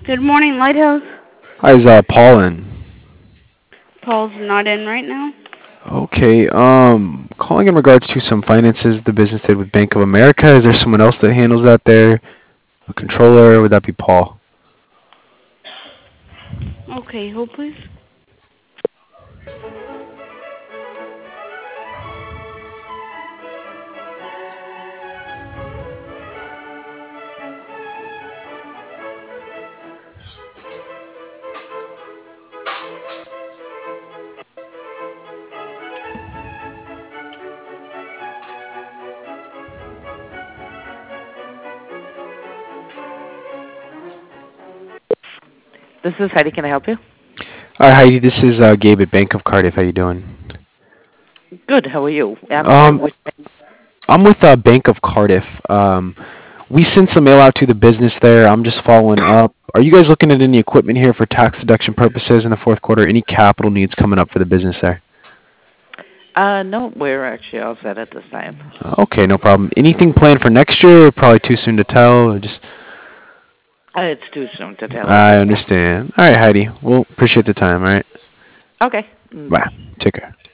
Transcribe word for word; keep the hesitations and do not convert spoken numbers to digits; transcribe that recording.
Good morning, Lighthouse. Hi, is uh, Paul in? Paul's not in right now. Okay, um, calling in regards to some finances the business did with Bank of America. Is there someone else that handles that there? A controller? Would that be Paul? Okay, hold please. This is Heidi. Can I help you? Hi, Heidi. This is uh, Gabe at Bank of Cardiff. How you doing? Good. How are you? I'm sorry. Um, Which, I'm with uh, Bank of Cardiff. Um, we sent some mail out to the business there. I'm just following up. Are you guys looking at any equipment here for tax deduction purposes in the fourth quarter? Any capital needs coming up for the business there? uh, no, we're actually all set at this time. Okay, no problem. Anything planned for next year? Probably too soon to tell. Or just Uh, it's too soon to tell at I this point. understand. All right, Heidi. Well, appreciate the time. All right. Okay. Mm, Bye. bye. Take care.